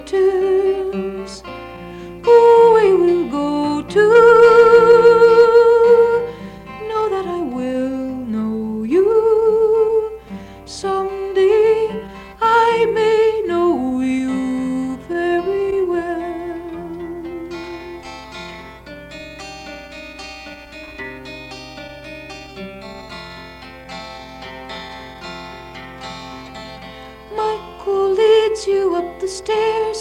Tunes, we will go to know that I will know you someday. I may know you very well. Michael leads you up the stairs.